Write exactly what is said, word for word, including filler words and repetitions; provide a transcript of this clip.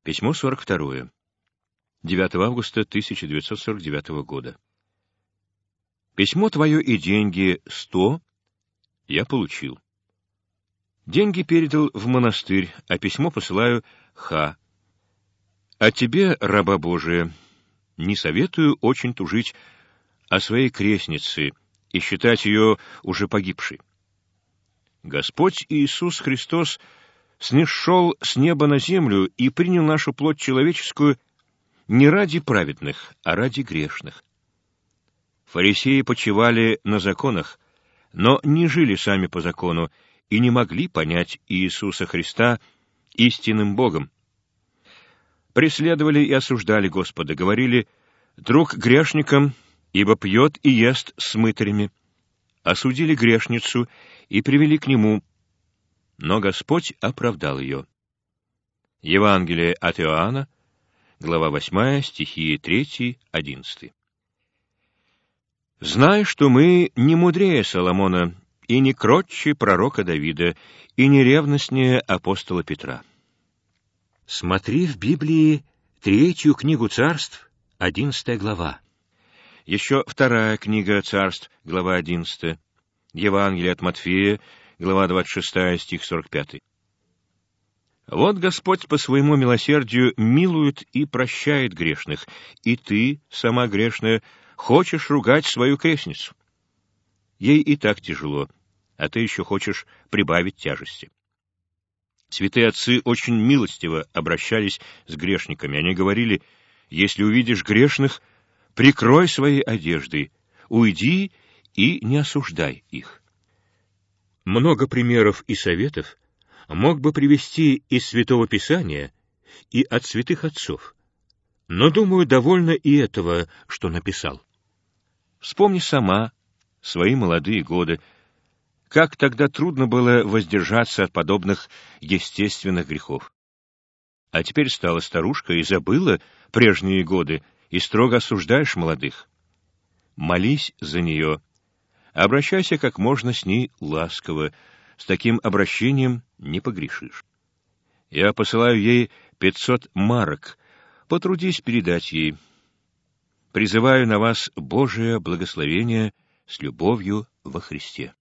Письмо сорок второе. девятого августа тысяча девятьсот сорок девятого года. Письмо твое и деньги сто я получил. Деньги передал в монастырь, а письмо посылаю Х. А тебе, раба Божия, не советую очень тужить о своей крестнице и считать ее уже погибшей. Господь Иисус Христос снисшел с неба на землю и принял нашу плоть человеческую не ради праведных, а ради грешных. Фарисеи почивали на законах, но не жили сами по закону и не могли понять Иисуса Христа истинным Богом. Преследовали и осуждали Господа, говорили: «Друг грешникам, ибо пьет и ест с мытарями». Осудили грешницу и привели к Нему, но Господь оправдал ее. Евангелие от Иоанна, глава восьмая, стихи три одиннадцать. «Знай, что мы не мудрее Соломона, и не кротче пророка Давида, и не ревностнее апостола Петра». Смотри в Библии третью книгу Царств, одиннадцатая глава. Еще вторая книга Царств, глава одиннадцатая. Евангелие от Матфея, глава двадцать шестая, стих сорок пятый. Вот Господь по своему милосердию милует и прощает грешных, и ты, сама грешная, хочешь ругать свою крестницу. Ей и так тяжело, а ты еще хочешь прибавить тяжести. Святые отцы очень милостиво обращались с грешниками. Они говорили: если увидишь грешных, прикрой своей одеждой, уйди и не осуждай их. Много примеров и советов мог бы привести из Святого Писания и от святых отцов, но, думаю, довольно и этого, что написал. Вспомни сама свои молодые годы, как тогда трудно было воздержаться от подобных естественных грехов. А теперь стала старушка и забыла прежние годы, и строго осуждаешь молодых. Молись за нее, обращайся как можно с ней ласково, с таким обращением не погрешишь. Я посылаю ей пятьсот марок, потрудись передать ей. Призываю на вас Божие благословение с любовью во Христе.